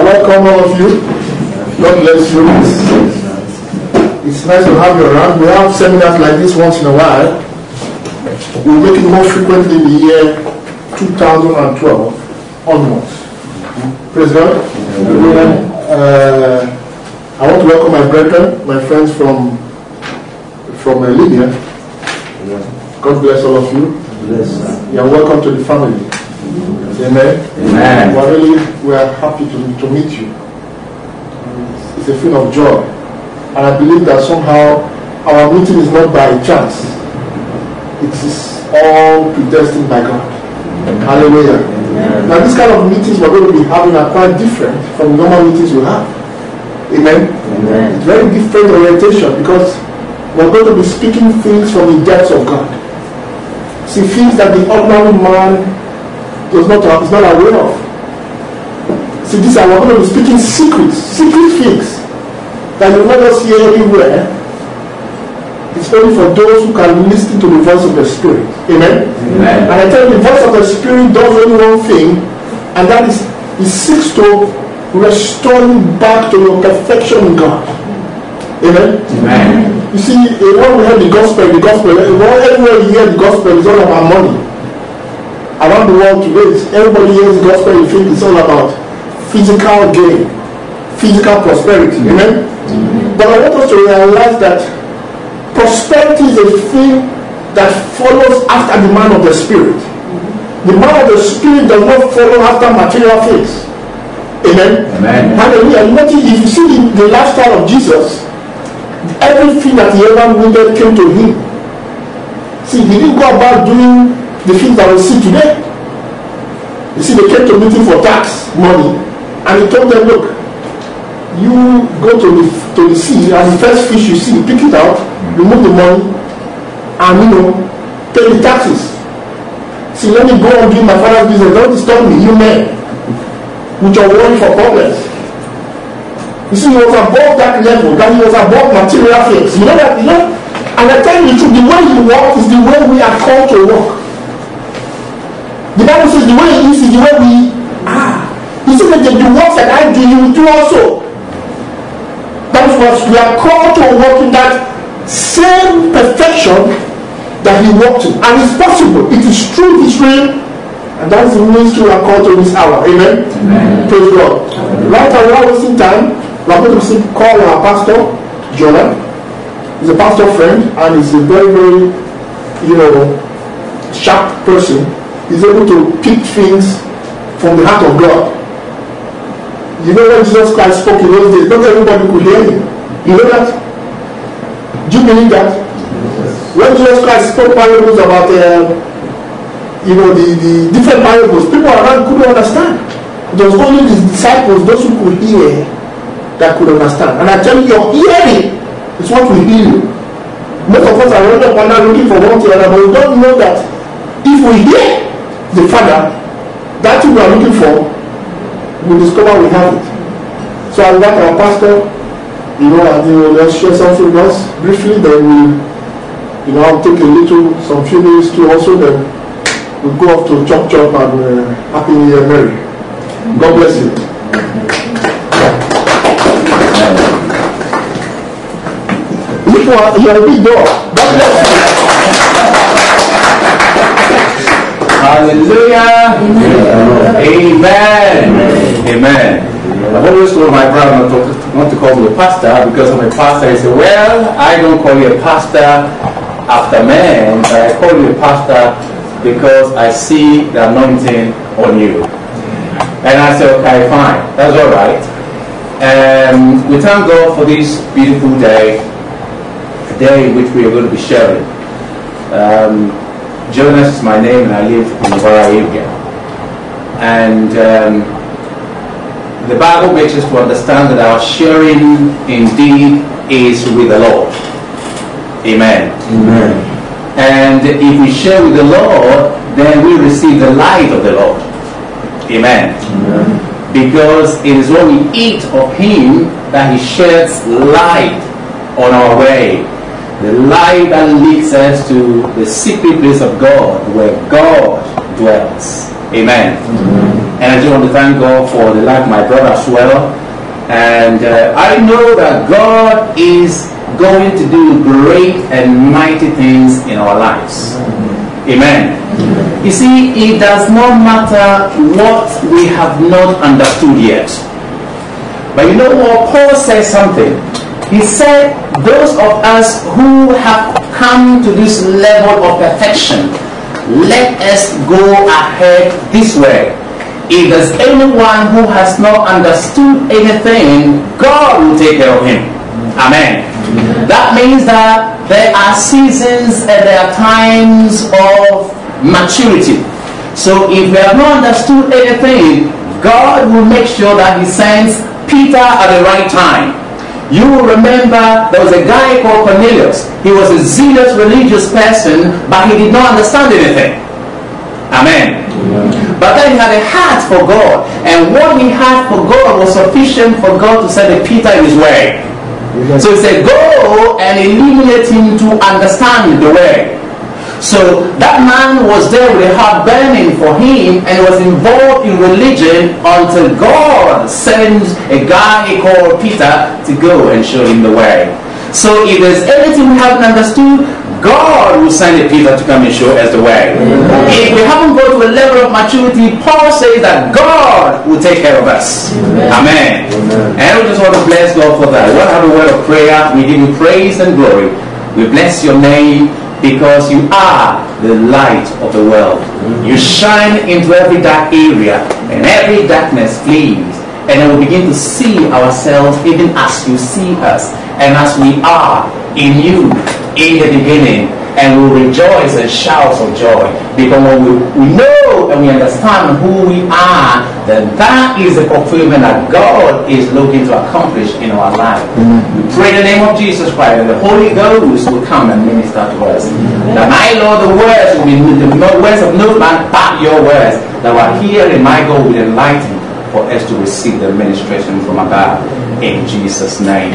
welcome all of you. God bless you. It's nice to have you around. We have seminars like this once in a while. We'll make it more frequently in the year 2012 onwards. Praise God. I want to welcome my brethren, my friends from Libya. God bless all of you. You are welcome to the family. Amen. Amen. We are happy to meet you. It's a feeling of joy. And I believe that somehow our meeting is not by chance. It is all predestined by God. Hallelujah. Amen. Now this kind of meetings we're going to be having are quite different from normal meetings we have. Amen. Amen. It's very different orientation because we're going to be speaking things from the depths of God. See, things that the ordinary man is not aware of. See, we're going to be speaking secret things that you will never see anywhere. It's only for those who can listen to the voice of the Spirit. Amen? Amen. And I tell you, the voice of the Spirit does only one thing, and that is it seeks to restore you back to your perfection in God. Amen? Amen. You see, when we hear the gospel, everywhere you hear the gospel is all about money. Around the world today, everybody hears the gospel, you think it's all about physical gain, physical prosperity. Amen? Amen. But I want us to realize that prosperity is a thing that follows after the man of the Spirit. The man of the Spirit does not follow after material things. Amen? Amen. Hallelujah. Notice, if you see the lifestyle of Jesus, everything that he ever needed came to him. See, he didn't go about doing the things that we see today. You see, they came to meet him for tax money, and he told them, look, you go to the sea, and the first fish you see, pick it out, remove the money, and pay the taxes. See, let me go and do my father's business. Don't disturb me, you men, with your worry for problems. You see, he was above that level, that he was above material things. You know that, and I tell you the truth, the way you walk is the way we are called to walk. The Bible says the way it is the way we are. You see that the works that I do, you will do also. That is what we are called to walk in that same perfection that he walked in. And it's possible. It is true, it is real. And that is the ministry we are called to this hour. Amen? Amen. Praise God. Amen. Right now, without wasting time, we are going to call our pastor, Jonah. He's a pastor friend, and he's a very, very, sharp person. He's able to pick things from the heart of God. You know, when Jesus Christ spoke in those days, not everybody could hear him. You know that? Do you believe that? Yes. When Jesus Christ spoke parables about the different parables, people around couldn't understand. It was only his disciples, those who could hear, that could understand. And I tell you, your hearing is what will heal you. Most of us are running up and down looking for one thing or another, but we don't know that if we hear the Father, that thing we are looking for, we discover we have it. So I invite our pastor, let's share something with us briefly, then I'll take some few minutes to also, then we'll go off to chop and Happy New Year, Mary. God bless you. You are a big door. God bless you. Hallelujah. Amen. Amen. I've always told my brother not to call me a pastor because I'm a pastor. He said, well, I don't call you a pastor after man, but I call you a pastor because I see the anointing on you. And I said, okay, fine. That's all right. We thank God for this beautiful day, a day in which we are going to be sharing. Jonas is my name, and I live in the Bara area. And the Bible makes us to understand that our sharing indeed is with the Lord. Amen. Amen. And if we share with the Lord, then we receive the light of the Lord. Amen. Amen. Because it is when we eat of Him that He sheds light on our way. The light that leads us to the secret place of God, where God dwells. Amen. Amen. And I just want to thank God for the life of my brother as well. And I know that God is going to do great and mighty things in our lives. Amen. You see, it does not matter what we have not understood yet. But you know what? Paul says something. He said, those of us who have come to this level of perfection, let us go ahead this way. If there's anyone who has not understood anything, God will take care of him. Amen. That means that there are seasons and there are times of maturity. So if we have not understood anything, God will make sure that he sends Peter at the right time. You will remember there was a guy called Cornelius. He was a zealous religious person, but he did not understand anything. Amen. But then he had a heart for God, and what he had for God was sufficient for God to send a Peter in his way. So he said, go and illuminate him to understand the way. So that man was there with a heart burning for him and was involved in religion until God sends a guy called Peter to go and show him the way. So if there's anything we haven't understood, God will send a Peter to come and show us the way. If we haven't got to a level of maturity, Paul says that God will take care of us. Amen. And we just want to bless God for that. We want to have a word of prayer. We give you praise and glory. We bless your name because you are the light of the world. You shine into every dark area and every darkness flees. And then we begin to see ourselves even as you see us and as we are in you in the beginning, and we'll rejoice and shout for joy because when we know and we understand who we are, then that is the fulfillment that God is looking to accomplish in our life. We pray in the name of Jesus Christ that the Holy Ghost will come and minister to us. That my Lord, the words will be the words of no man but your words that were here in my God will enlighten for us to receive the administration from above. In Jesus' name.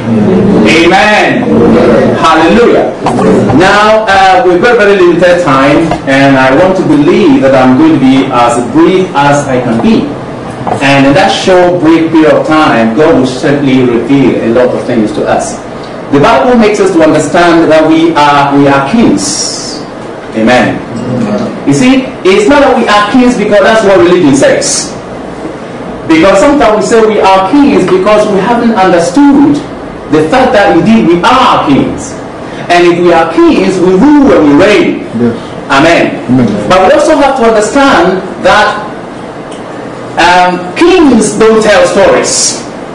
Amen. Hallelujah. Now, we've got very limited time, and I want to believe that I'm going to be as brief as I can be. And in that short, brief period of time, God will certainly reveal a lot of things to us. The Bible makes us to understand that we are kings. Amen. You see, it's not that we are kings because that's what religion says. Because sometimes we say we are kings because we haven't understood the fact that indeed we are kings. And if we are kings, we rule and we reign. Yes. Amen. But we also have to understand that kings don't tell stories.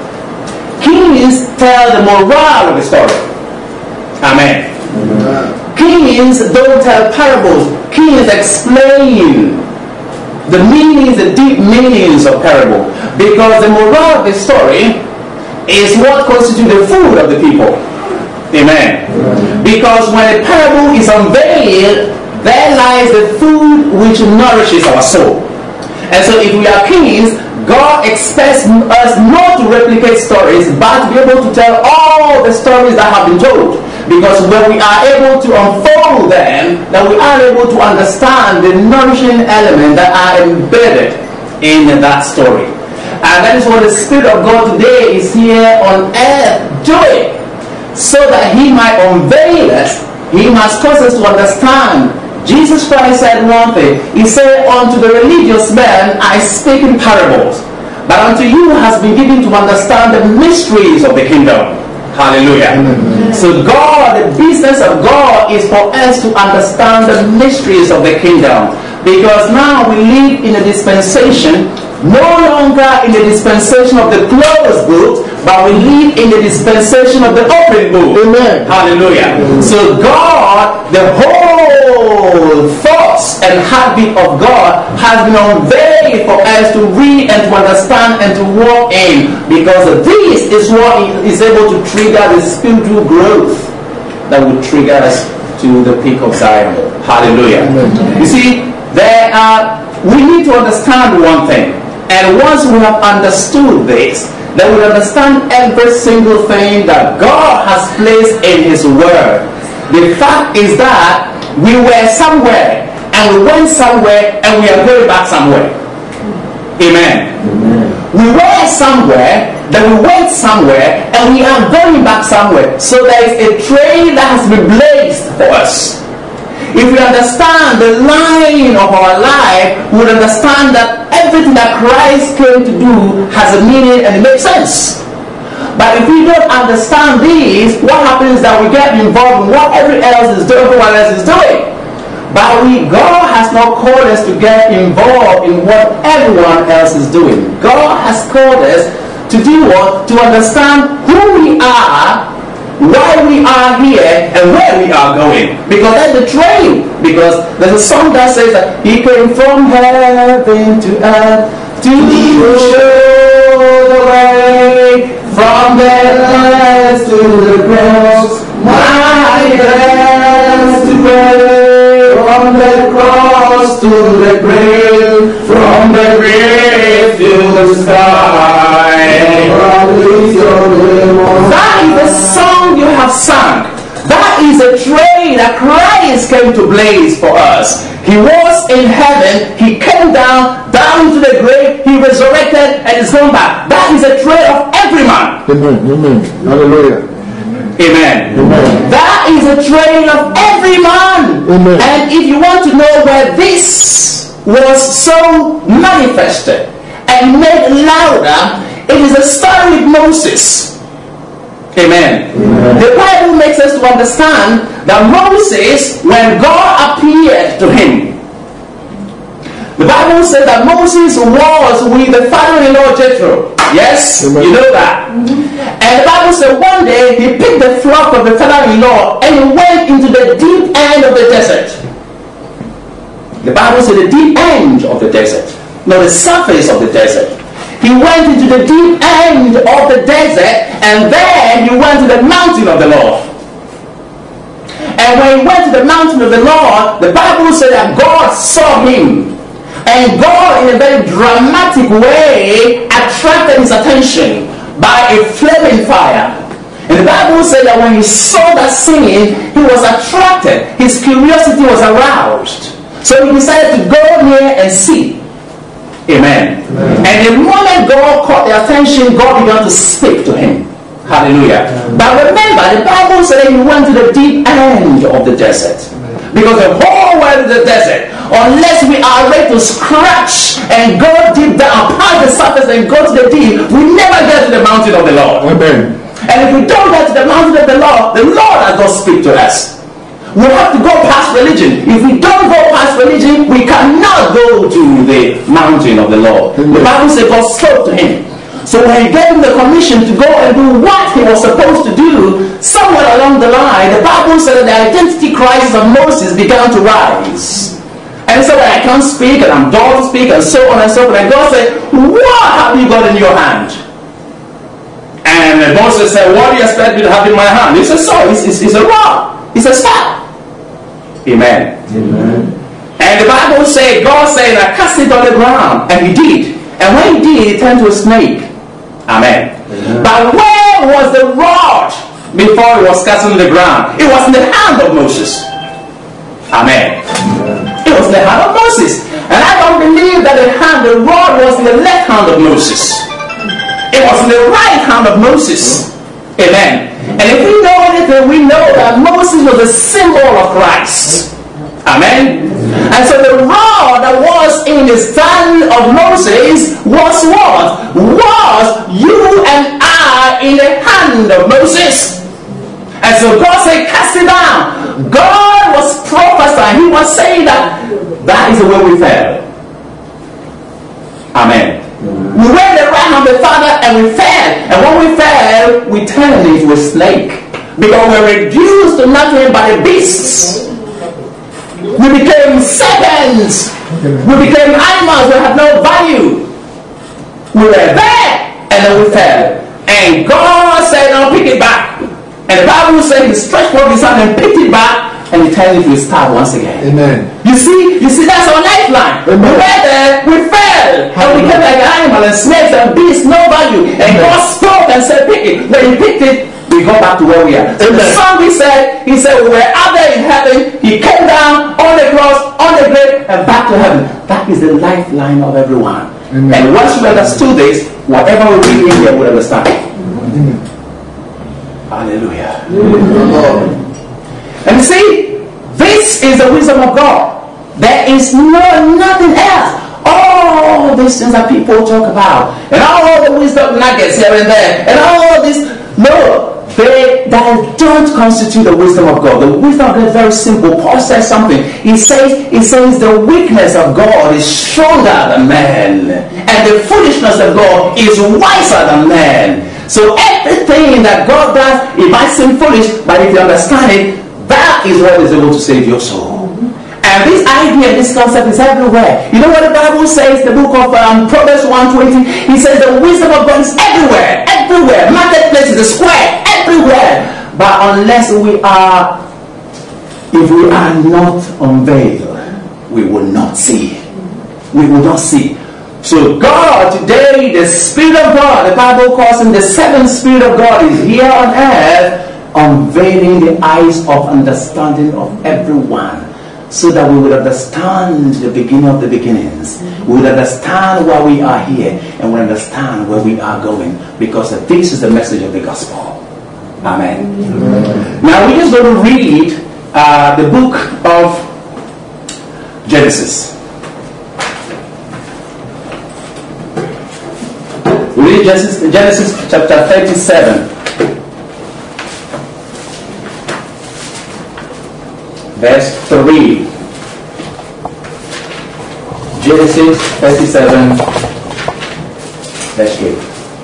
Kings tell the morale of the story. Amen. Kings don't tell parables. Kings explain the meanings, the deep meanings of parable. Because the moral of the story is what constitutes the food of the people. Amen. Because when a parable is unveiled, there lies the food which nourishes our soul. And so if we are kings, God expects us not to replicate stories, but to be able to tell all the stories that have been told. Because when we are able to unfold them, then we are able to understand the nourishing elements that are embedded in that story. And that is what the Spirit of God today is here on earth doing. So that He might unveil us, He must cause us to understand. Jesus Christ said one thing. He said, unto the religious men I speak in parables, but unto you has been given to understand the mysteries of the kingdom. Hallelujah. So God, the business of God is for us to understand the mysteries of the kingdom. Because now we live in a dispensation, no longer in the dispensation of the closed book, but we live in the dispensation of the open book. Amen. Hallelujah. So God, the whole thoughts and heartbeat of God has been unveiled for us to read and to understand and to walk in. Because this is what is able to trigger the spiritual growth that will trigger us to the peak of Zion. Hallelujah. Amen. You see, we need to understand one thing. And once we have understood this, then we understand every single thing that God has placed in His Word. The fact is that we were somewhere, and we went somewhere, and we are going back somewhere. Amen. We were somewhere, then we went somewhere, and we are going back somewhere. So there is a trail that has been blazed for us. If we understand the line of our life, we would understand that everything that Christ came to do has a meaning and it makes sense. But if we don't understand this, what happens is that we get involved in what everyone else is doing. But God has not called us to get involved in what everyone else is doing. God has called us to do what? To understand who we are, why we are here, and where we are going. Because that's the train. Because there's a song that says that He came from heaven to earth to show the way, from the lands to the cross, my hands to pray. From the cross to the grave, from the grave to the sky. That is the song you have sung. That is a train that Christ came to blaze for us. He was in heaven, He came down to the grave, He resurrected, and is going back. That is a train of every man. Amen. Amen. Hallelujah. Amen. Amen. That is a train of every man. Amen. And if you want to know where this was so manifested and made louder, it is a story with Moses. Amen. Amen. The Bible makes us to understand that Moses, when God appeared to him, the Bible says that Moses was with the father-in-law Jethro. Yes? Amen. You know that. And the Bible said one day he picked the flock of the father-in-law and he went into the deep end of the desert. The Bible said the deep end of the desert, not the surface of the desert. He went into the deep end of the desert, and then he went to the mountain of the Lord. And when he went to the mountain of the Lord, the Bible said that God saw him. And God, in a very dramatic way, attracted his attention by a flaming fire. And the Bible said that when he saw that scene, he was attracted. His curiosity was aroused. So he decided to go near and see. Amen. Amen. And the moment God caught the attention, God began to speak to him. Hallelujah. Amen. But remember, the Bible said that he went to the deep end of the desert. Because the whole world is a desert. Unless we are ready to scratch and go deep down, past the surface and go to the deep, we never get to the mountain of the Lord. Amen. And if we don't get to the mountain of the Lord has not speak to us. We have to go past religion. If we don't go past religion, we cannot go to the mountain of the Lord. Amen. The Bible says God spoke to him. So when he gave him the commission to go and do what he was supposed to do, somewhere along the line, the Bible said that the identity crisis of Moses began to rise. And he said, well, I can't speak, and I'm dull to speak, and so on and so forth. And God said, what have you got in your hand? And Moses said, what do you expect me to have in my hand? He said, so, it's a rod. It's a staff. Amen. Amen. And the Bible said, God said, I cast it on the ground. And he did. And when he did, it turned to a snake. Amen. Amen. But where was the rod before it was cast on the ground? It was in the hand of Moses. Amen. Amen. It was in the hand of Moses. And I don't believe that the rod was in the left hand of Moses. It was in the right hand of Moses. Amen. And if we know anything, we know that Moses was a symbol of Christ. Amen. And so the rod that was in the stand of Moses was what? Was you and I in the hand of Moses. And so God said, cast it down. God was prophesying. He was saying that is the way we fell. Amen. We were in the right hand of the Father and we fell. And when we fell, we turned into a snake. Because we were reduced to nothing but the beasts. We became serpents. We became animals that had no value. We were there and then we fell. And God said, now pick it back. And the Bible said he stretched forth his hand and picked it back and he turned into a star once again. Amen. You see that's our lifeline. Amen. We were there, we fell. And we became like an animal and snakes and beasts, no value. And Amen. God spoke and said, pick it. When he picked it, we go back to where we are. So the song he said, we were out there in heaven, he came down on the cross, on the grave, and back to heaven. That is the lifeline of everyone. Amen. And once we understood this, whatever we read in here, we understand. Amen. Hallelujah. Amen. And you see, this is the wisdom of God. There is nothing else. All these things that people talk about, and all the wisdom nuggets here and there, and all this, no, they don't constitute the wisdom of God. The wisdom of God is very simple. Paul says something. He says the weakness of God is stronger than man, and the foolishness of God is wiser than man. So everything that God does, it might seem foolish, but if you understand it, that is what is able to save your soul. And this idea, this concept is everywhere. You know what the Bible says, the book of Proverbs 1:20? He says the wisdom of God is everywhere, everywhere. Marketplace, the square, everywhere. But unless if we are not unveiled, we will not see. We will not see. So God today, the Spirit of God, the Bible calls him the seventh Spirit of God, is here on earth, unveiling the eyes of understanding of everyone, so that we would understand the beginning of the beginnings. We would understand why we are here, and we understand where we are going, because this is the message of the gospel. Amen. Amen. Now we're just going to read the book of Genesis. We read Genesis chapter 37. Verse 3. Genesis 37, verse 3.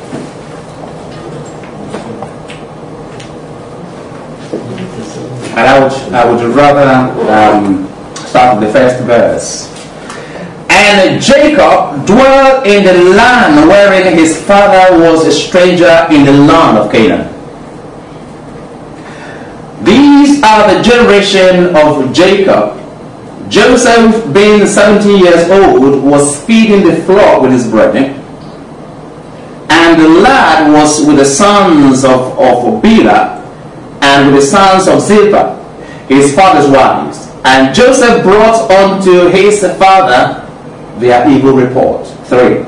And I would rather start with the first verse. And Jacob dwelt in the land wherein his father was a stranger, in the land of Canaan. These are the generation of Jacob. Joseph, being 17 years old, was feeding the flock with his brethren. And the lad was with the sons of Bilhah, and with the sons of Zilpah, his father's wives. And Joseph brought unto his father their evil report. 3.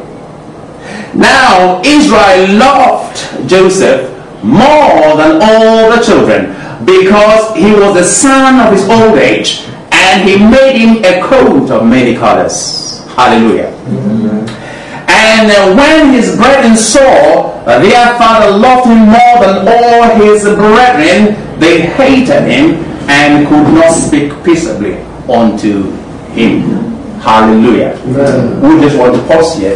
Now Israel loved Joseph more than all the children, because he was the son of his old age, and he made him a coat of many colors. Hallelujah. Amen. And when his brethren saw that their father loved him more than all his brethren, they hated him and could not speak peaceably unto him. Hallelujah. Amen. We just want to pause here.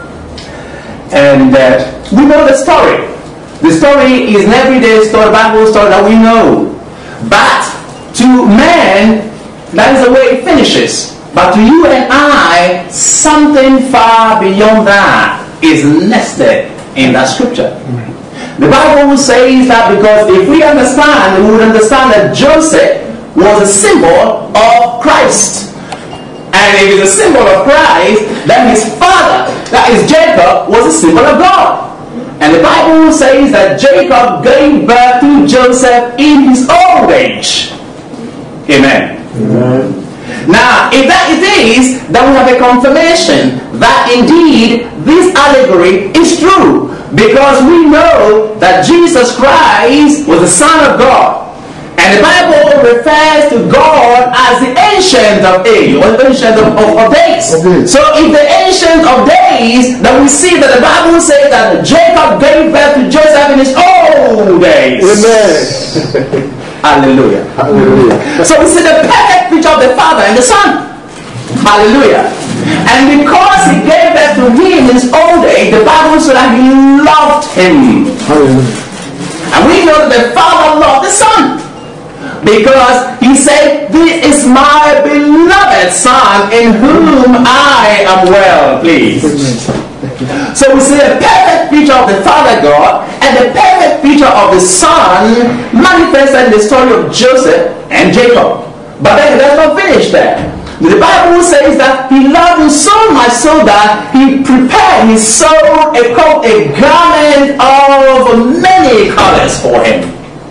And we know the story. The story is an everyday story, Bible story that we know. But to man, that is the way it finishes. But to you and I, something far beyond that is nested in that scripture. The Bible says that because if we understand, we would understand that Joseph was a symbol of Christ. And if it's a symbol of Christ, then his father, that is Jacob, was a symbol of God. And the Bible says that Jacob gave birth to Joseph in his old age. Amen. Amen. Now, if that it is, then we have a confirmation that indeed this allegory is true. Because we know that Jesus Christ was the Son of God. And the Bible refers to God as the Ancient of Days, or the Ancient of Days. Okay. So if the Ancient of Days, then we see that the Bible says that Jacob gave birth to Joseph in his old days. Amen. Hallelujah. Hallelujah. So we see the perfect picture of the Father and the Son. Hallelujah. And because he gave birth to him in his old age, the Bible said that he loved him. Hallelujah. And we know that the Father loved the Son. Because he said, "This is my beloved Son, in whom I am well pleased." So we see a perfect picture of the Father God and the perfect picture of the Son manifested in the story of Joseph and Jacob. But then let's not finish there. The Bible says that he loved him so much so that he prepared his soul a garment of many colors for him.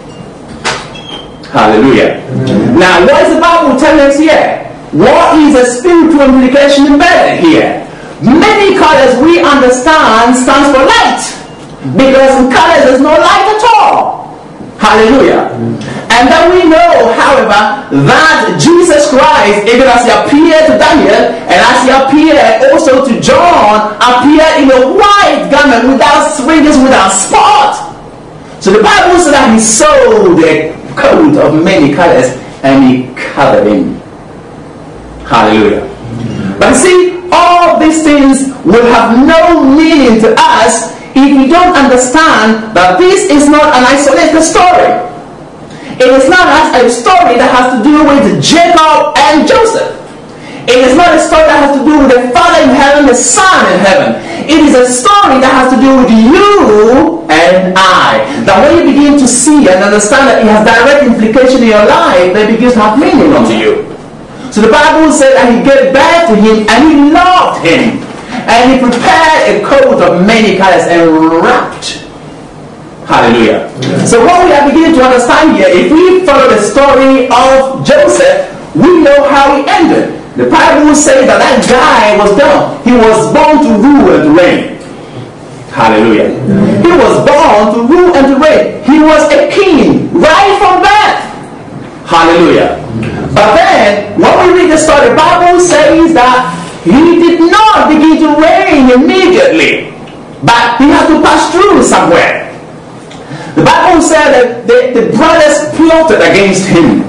Hallelujah. Amen. Now, what is the Bible telling us here? What is the spiritual implication embedded here? Many colors we understand stands for light, because in colors there's no light at all. Hallelujah. And then we know, however, that Jesus Christ, even as he appeared to Daniel and as he appeared also to John, appeared in a white garment without wrinkles, without spot. So the Bible says that he sewed a coat of many colors and he covered him. Hallelujah. But see, all these things will have no meaning to us if we don't understand that this is not an isolated story. It is not a story that has to do with Jacob and Joseph. It is not a story that has to do with the Father in heaven, the Son in heaven. It is a story that has to do with you and I. That when you begin to see and understand that it has direct implication in your life, then it begins to have meaning unto you. So the Bible said that he gave birth to him and he loved him. And he prepared a coat of many colors and wrapped. Hallelujah. Yeah. So what we are beginning to understand here, if we follow the story of Joseph, we know how he ended. The Bible says that that guy was done. He was born to rule and to reign. Hallelujah. Yeah. He was born to rule and to reign. He was a king right from birth. Hallelujah. But then, when we read the story, the Bible says that he did not begin to reign immediately, but he had to pass through somewhere. The Bible said that the brothers plotted against him.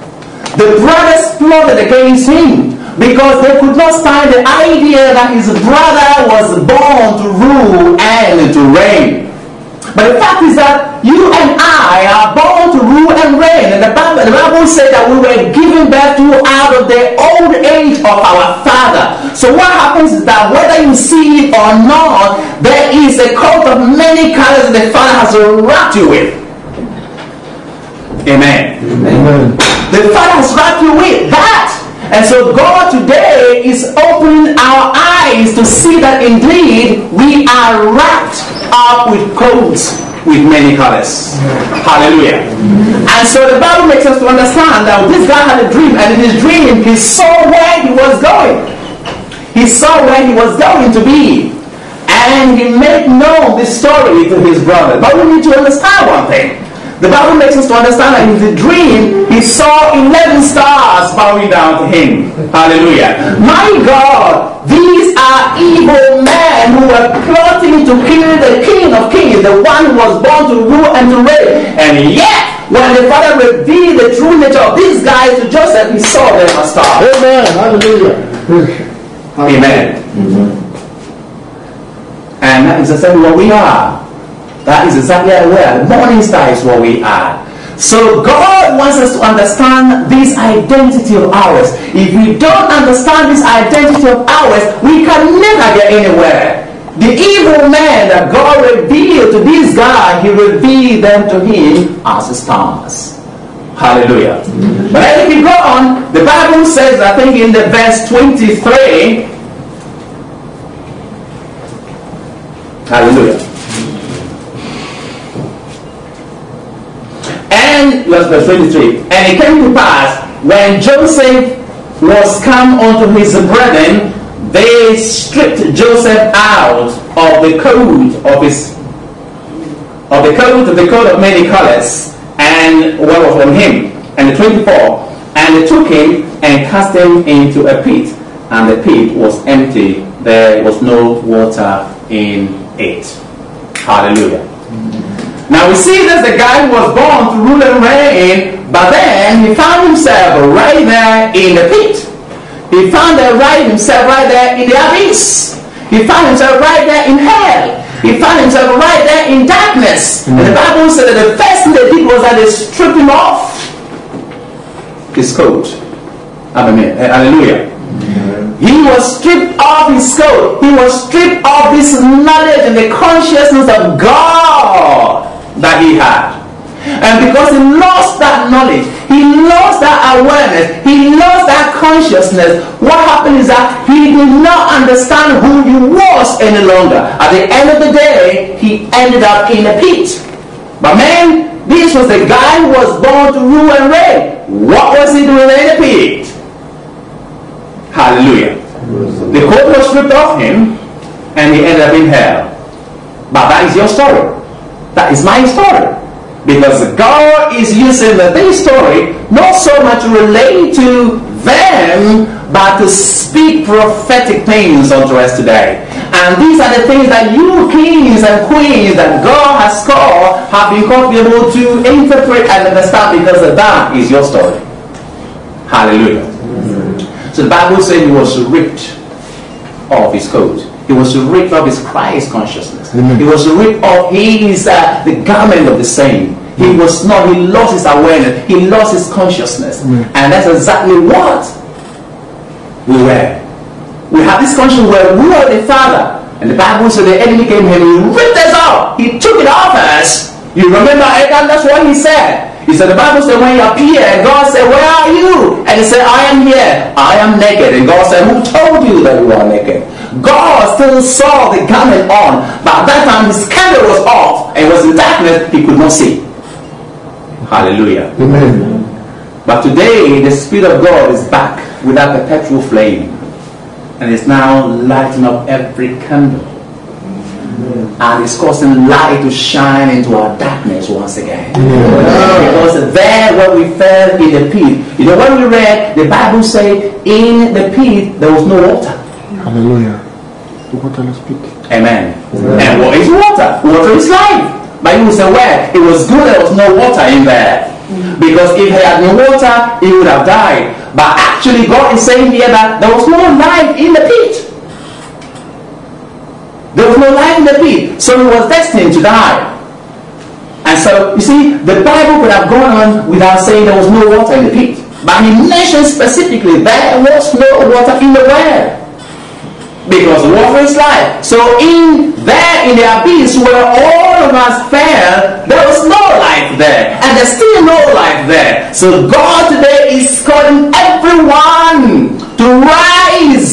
The brothers plotted against him because they could not stand the idea that his brother was born to rule and to reign. But the fact is that you and I are born to rule and reign. And the Bible said that we were given birth to out of the old age of our father. So what happens is that whether you see it or not, there is a coat of many colors that the Father has wrapped you with. Amen. Amen. The Father has wrapped you with that. And so God today is opening our eyes to see that indeed we are wrapped up with coats with many colors. Hallelujah. And so the Bible makes us to understand that this guy had a dream, and in his dream he saw where he was going. He saw where he was going to be. And he made known this story to his brother. But we need to understand one thing. The Bible makes us to understand that in the dream, he saw 11 stars bowing down to him. Hallelujah. My God, these are evil men who were plotting to kill the King of Kings, the one who was born to rule and to reign. And yet, when the Father revealed the true nature of these guys to Joseph, he saw them as stars. Amen. Hallelujah. Amen. Amen. And that is exactly what we are. That is exactly where the morning star is what we are. So God wants us to understand this identity of ours. If we don't understand this identity of ours, we can never get anywhere. The evil man that God revealed to this guy, he revealed them to him as stars. Hallelujah. But as we go on, the Bible says, I think in the verse 23, hallelujah. And verse 23, and it came to pass when Joseph was come unto his brethren, they stripped Joseph out of the coat of many colors, and what was on him. And the 24, and they took him and cast him into a pit, and the pit was empty; there was no water in it. Hallelujah. Now we see that the guy who was born to rule and reign, but then he found himself right there in the pit. He found himself right there in the abyss. He found himself right there in hell. He found himself right there in darkness. And the Bible said that the first thing they did was that they stripped him off his coat. Hallelujah. He was stripped off his coat. He was stripped off this knowledge and the consciousness of God that he had. And because he lost that knowledge, he lost that awareness, he lost that consciousness, what happened is that he did not understand who he was any longer. At the end of the day, he ended up in a pit. But man, this was the guy who was born to rule and reign. What was he doing in a pit? Hallelujah. The coat was stripped off him, and he ended up in hell. But that is your story. That is my story. Because God is using this story not so much to relate to them, but to speak prophetic things unto us today. And these are the things that you kings and queens that God has called have been called to be able to interpret and understand, because that is your story. Hallelujah. So the Bible says he was ripped of his coat. He was ripped of his Christ consciousness. He was ripped of his the garment of the saint. He was not. He lost his awareness. He lost his consciousness. And that's exactly what we were. We have this consciousness where we are the Father. And the Bible said the enemy came here and he ripped us off. He took it off us. You remember Adam? That's what he said. He said, the Bible said when he appeared, God said, where are you? And he said, I am here. I am naked. And God said, who told you that you are naked? God still saw the garment on, but at that time his candle was off and was in darkness. He could not see. Hallelujah. Amen. But today the Spirit of God is back with that perpetual flame, and it's now lighting up every candle. And it's causing light to shine into our darkness once again. Because there where we fell in the pit, you know, when we read, the Bible says in the pit there was no water. Hallelujah. The water will speak. Amen. And what is water? Water is life. But you will say, well, it was good there was no water in there. Because if he had no water, he would have died. But actually God is saying here that there was no life in the pit. There was no life in the pit, so he was destined to die. And so, you see, the Bible could have gone on without saying there was no water in the pit. But he mentioned specifically there was no water in the well. Because water is life. So in the abyss where all of us fell, there was no life there. And there's still no life there. So God today is calling everyone to rise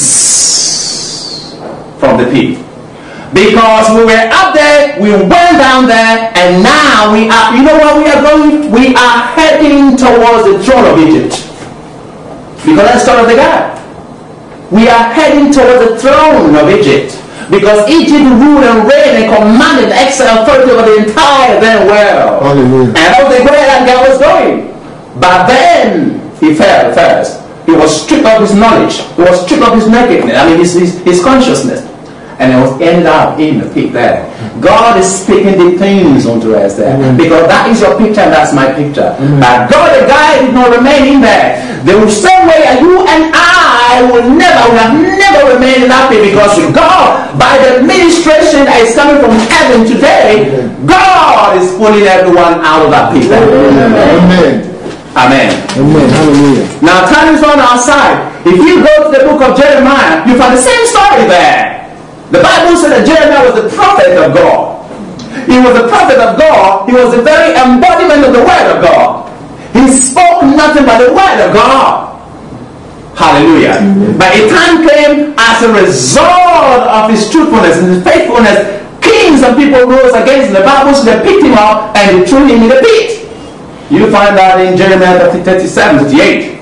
from the pit. Because we were up there, we went down there, and now we are, you know where we are going? We are heading towards the throne of Egypt. Because that's the story of the God. We are heading towards the throne of Egypt. Because Egypt ruled and reigned and commanded excellent authority over the entire then world. Hallelujah. And that was the way that God was going. But then he fell first. He was stripped of his knowledge. He was stripped of his nakedness. I mean his consciousness. And it was ended up in the pit there. God is speaking the things unto us there. Because that is your picture and that's my picture. But God, the guy, did not remain in there. The same way you and I have never remained in that pit. Because God, by the administration that is coming from heaven today, God is pulling everyone out of that pit there. Amen. Amen. Amen. Hallelujah. Now time is on our side. If you go to the book of Jeremiah, you find the same story there. The Bible said that Jeremiah was the prophet of God. He was the prophet of God. He was the very embodiment of the word of God. He spoke nothing but the word of God. Hallelujah. But a time came as a result of his truthfulness and his faithfulness, kings and people rose against him. The Bible said they picked him up and they threw him in the pit. You find that in Jeremiah 37, 38.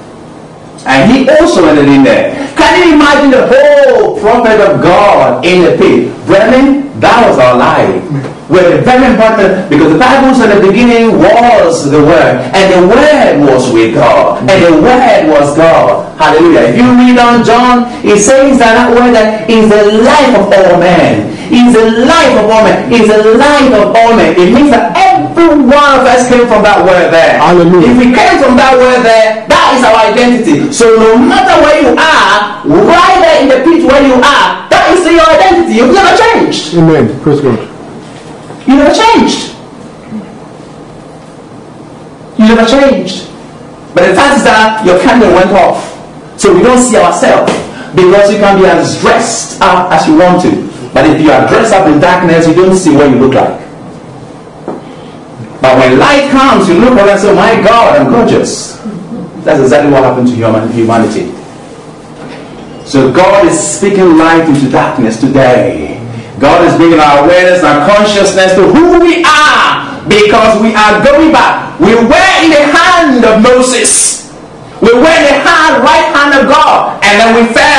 And he also ended in there. Can you imagine the whole prophet of God in the pit? Brethren, that was our life. We're very important because the Bible said at the beginning was the Word. And the Word was with God. And the Word was God. Hallelujah. If you read on John, it says that word that is the life of all men. Is the life of all men. Is the life of all men. It means that every one of us came from that word there. Hallelujah. If we came from that word there, that is our identity. So no matter where you are, right there in the pit where you are, that is your identity. You've never changed. Amen. Praise God. You never changed. You never changed. But the fact is that your candle went off. So we don't see ourselves. Because you can be as dressed up as you want to. But if you are dressed up in darkness, you don't see what you look like. But when light comes, you look around and say, my God, I'm gorgeous. That's exactly what happened to humanity. So God is speaking light into darkness today. God is bringing our awareness and our consciousness to who we are. Because we are going back. We were in the hand of Moses. We were in the right hand of God. And then we fell.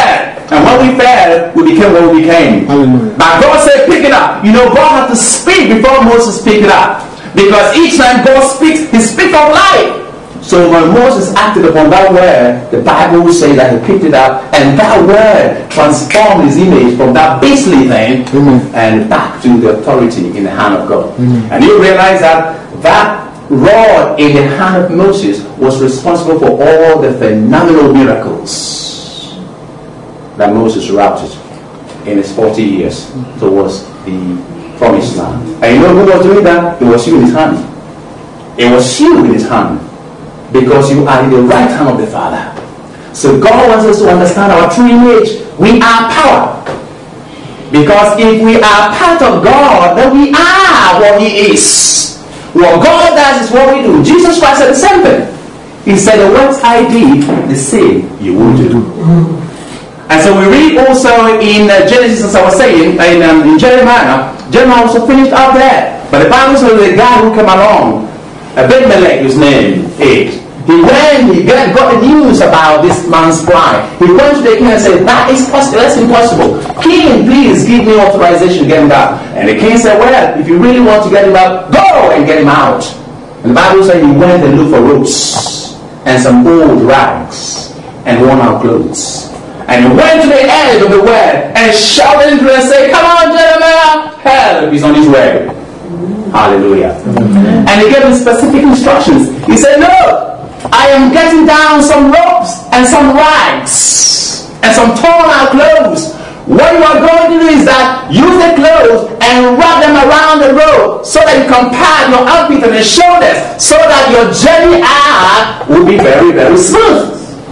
And when we fell, we became what we became. Hallelujah. But God said, pick it up. You know, God had to speak before Moses picked it up. Because each time God speaks, he speaks of life. So when Moses acted upon that word, the Bible will say that he picked it up, and that word transformed his image from that beastly thing and back to the authority in the hand of God. And you realize that that rod in the hand of Moses was responsible for all the phenomenal miracles that Moses routed in his 40 years towards the promised land. And you know who was doing that? It was you in his hand. It was you in his hand. Because you are in the right hand of the Father. So God wants us to understand our true image. We are power. Because if we are part of God, then we are what He is. What God does is what we do. Jesus Christ said the same thing. He said, the works I did, the same you will do. And so we read also in Genesis, as I was saying, in Jeremiah also finished up there. But the Bible says the guy who came along, Abimelech, his name is. He got the news about this man's plan. He went to the king and said, that is possible, that's impossible. King, please give me authorization to get him out. And the king said, well, if you really want to get him out, go and get him out. And the Bible said he went and looked for ropes and some old rags and worn out clothes. And he went to the edge of the well and shouted into it and said, come on, Jeremiah, help is on his way. Hallelujah. And he gave him specific instructions. He said, no, I am getting down some ropes and some rags and some torn out clothes. What you are going to do is that use the clothes and wrap them around the rope so that you can pad your armpit and your shoulders so that your journey out will be very, very smooth.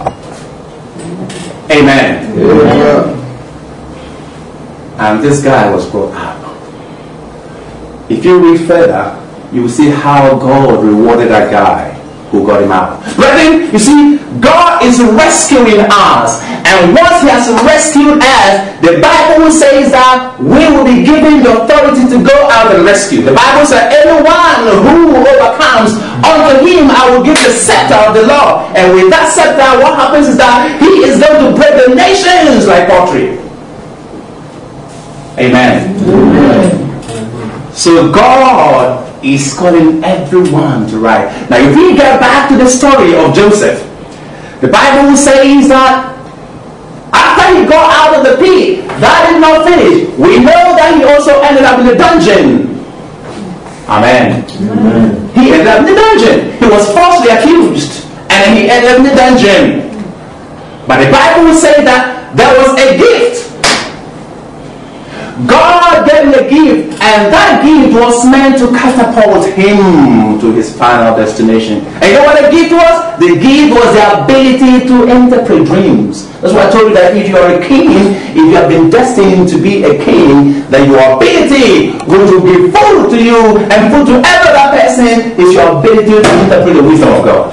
Amen. And this guy was brought up. If you read further, you will see how God rewarded that guy who got him out. Brethren, you see, God is rescuing us. And once He has rescued us, the Bible says that we will be given the authority to go out and rescue. The Bible says, anyone who overcomes, unto him I will give the scepter of the law. And with that scepter, what happens is that He is going to break the nations like pottery. Amen. So God is calling everyone to rise. Now if we get back to the story of Joseph, the Bible says that after he got out of the pit, that did not finish. We know that he also ended up in the dungeon. Amen. He ended up in the dungeon. He was falsely accused and he ended up in the dungeon. But the Bible says that there was a gift. God gave him a gift, and that gift was meant to catapult him to his final destination. And you know what the gift was? The gift was the ability to interpret dreams. That's why I told you that if you are a king, if you have been destined to be a king, then your ability which will be full to you and full to every other person is your ability to interpret the wisdom of God.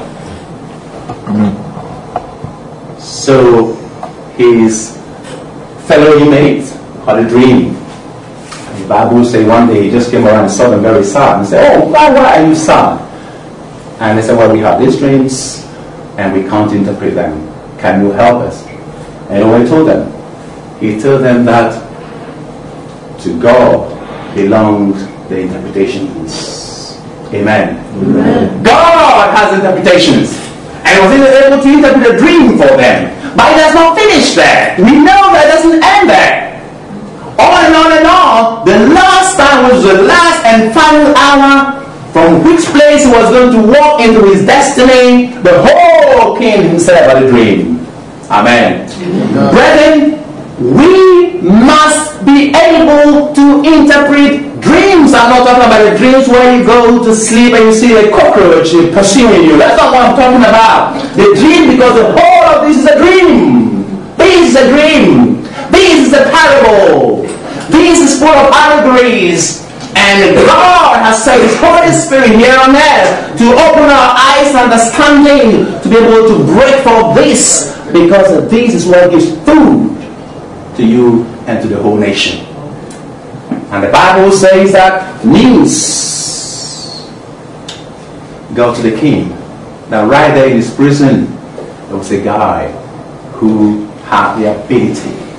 So his fellow inmates had a dream. The Bible says one day he just came around and saw them very sad and said, oh, why are you sad? And they said, well, we have these dreams and we can't interpret them. Can you help us? And what he told them? He told them that to God belonged the interpretations. Amen. God has interpretations. And he was able to interpret a dream for them. But it does not finish there. We know that it doesn't end there. On and on and on, the last time was the last and final hour from which place he was going to walk into his destiny. The whole king himself had a dream. Amen. Brethren, we must be able to interpret dreams. I'm not talking about the dreams where you go to sleep and you see a cockroach pursuing you. That's not what I'm talking about. The dream, because the whole of this is a dream. This is a dream. This is a parable. This is full of allegories. And God has sent His Holy Spirit here on earth to open our eyes and understanding to be able to break for this, because this is what gives food to you and to the whole nation. And the Bible says that news go to the king. Now right there in his prison, there was a guy who had the ability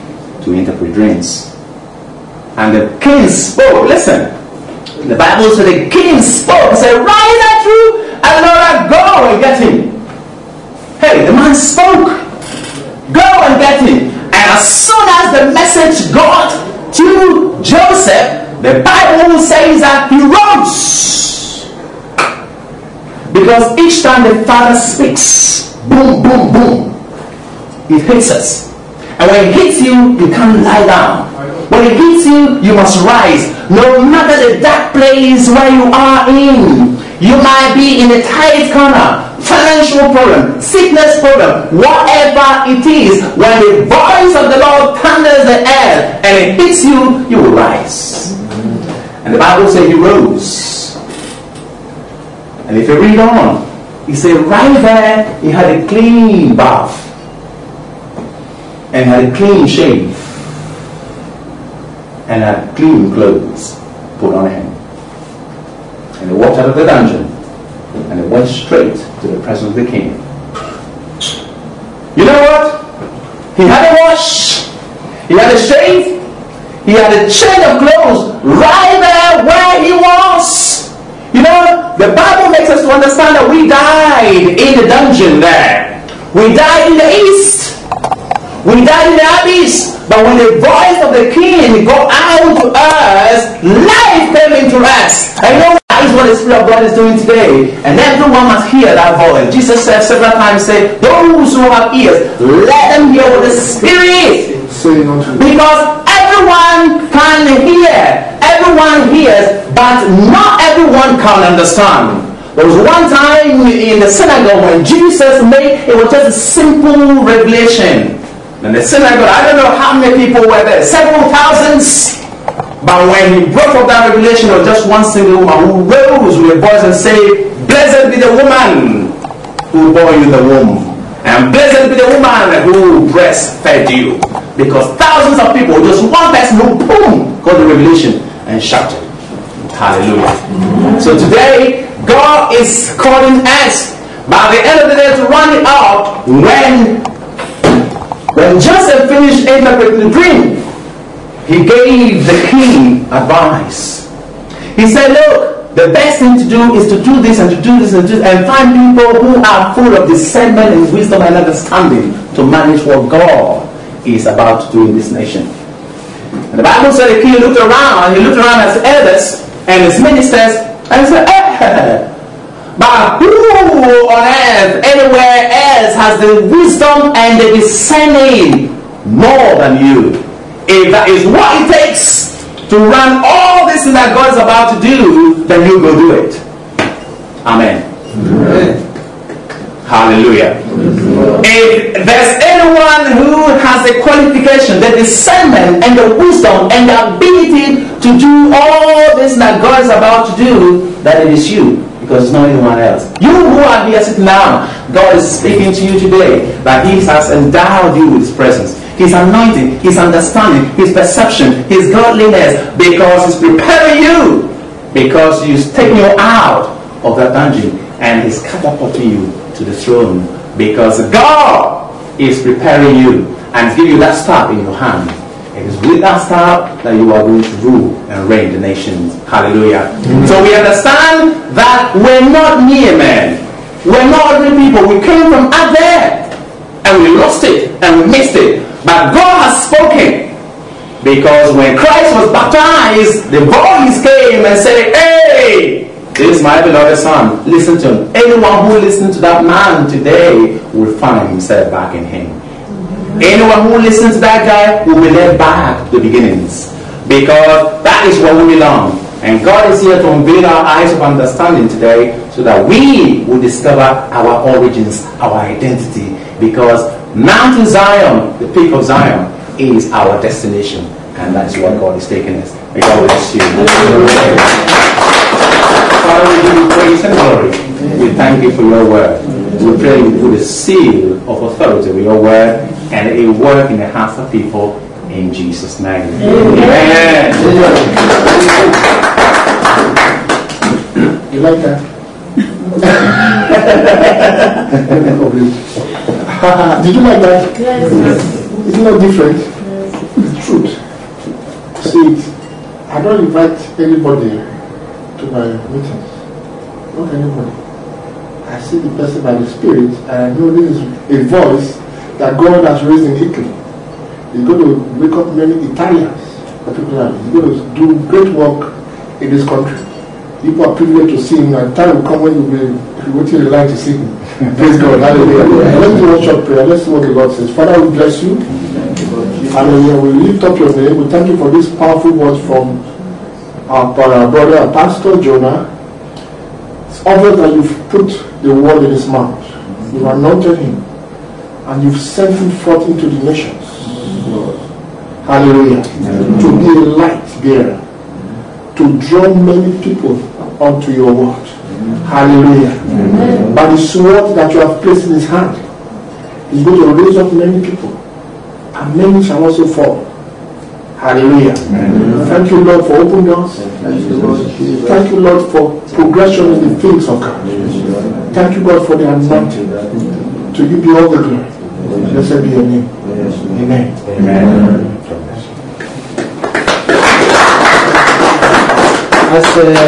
to interpret dreams. And the king spoke. Listen, the Bible said the king spoke. He said, "Rise up through, and Laura, go and get him." Hey, the man spoke. Go and get him. And as soon as the message got to Joseph, the Bible says that he rose. Because each time the Father speaks, boom, boom, boom, it hits us. And when it hits you, you can't lie down. When it hits you, you must rise. No matter the dark place where you are in, you might be in a tight corner, financial problem, sickness problem, whatever it is, when the voice of the Lord thunders the air and it hits you, you will rise. And the Bible says he rose. And if you read on, he said right there he had a clean bath and had a clean shave and had clean clothes put on him. And he walked out of the dungeon and he went straight to the presence of the king. You know what? He had a wash, he had a shave, he had a change of clothes right there where he was. You know, the Bible makes us to understand that we died in the dungeon there. We died in the east. We died in the abyss. But when the voice of the king got out to us, life came into us. And you know that is what the Spirit of God is doing today. And everyone must hear that voice. Jesus said several times, say, those who have ears, let them hear what the Spirit saying unto you. Because everyone can hear. Everyone hears, but not everyone can understand. There was one time in the synagogue when Jesus made, it was just a simple revelation. And the synagogue, I don't know how many people were there, several thousands. But when he brought up that revelation of just one single woman who rose with a voice and said, "Blessed be the woman who bore you the womb, and blessed be the woman who breastfed you." Because thousands of people, just one person who boom got the revelation and shouted. Hallelujah. So today, God is calling us by the end of the day to run it out. When Joseph finished interpreting the dream, he gave the king advice. He said, look, the best thing to do is to do this and to do this and do this, and find people who are full of discernment and wisdom and understanding to manage what God is about to do in this nation. And the Bible said the king looked around, and he looked around at his elders and his ministers and said, but who on earth, anywhere else, has the wisdom and the discerning more than you? If that is what it takes to run all this thing that God is about to do, then you go do it. Amen. Amen. Hallelujah. If there's anyone who has the qualification, the discernment and the wisdom and the ability to do all this that God is about to do, then it is you. Because it's not anyone else. You who are here sitting down, God is speaking to you today that He has endowed you with His presence, His anointing, His understanding, His perception, His godliness, because He's preparing you, because He's taking you out of that dungeon and He's catapulting you to the throne, because God is preparing you and giving you that staff in your hand. It is with that staff that you are going to rule and reign the nations. Hallelujah. So we understand that we're not mere men. We're not ordinary people. We came from out there and we lost it and we missed it. But God has spoken. Because when Christ was baptized, the voice came and said, hey, this is my beloved son. Listen to him. Anyone who listens to that man today will find himself back in him. Anyone who listens to that guy will be led back to the beginnings. Because that is where we belong. And God is here to unveil our eyes of understanding today so that we will discover our origins, our identity. Because Mount Zion, the peak of Zion, is our destination. And that is what God is taking us. May God bless you. Father, we give you praise and glory. We thank you for your word. We pray you put a seal of authority with your word and it work in the hearts of people in Jesus' name. Amen. You like that? Did you like that? Yes. It's not different. see it, I don't invite anybody to my meetings. Not anybody. I see the person by the Spirit, and I know this is a voice that God has raised in Italy. He's going to wake up many Italians, particularly. He's going to do great work in this country. People are privileged to see him, and time will come when you'll be waiting in line to see him. Praise God. Hallelujah. Let's do one short prayer. Let's see what the Lord says. Father, we bless you. Hallelujah. We lift up your name. We thank you for this powerful words from our brother, our Pastor Jonah. It's obvious that you've put the word in his mouth. You've anointed him. And you've sent him forth into the nations. Hallelujah. To be a light bearer. To draw many people onto your word. Hallelujah. By the sword that you have placed in his hand, he's going to raise up many people. And many shall also fall. Hallelujah. Thank you, Lord, for open doors. Thank you, Lord, for progression in the things of God. Thank you, God, for the anointing. To you be all the glory. Blessed be your name. Amen. As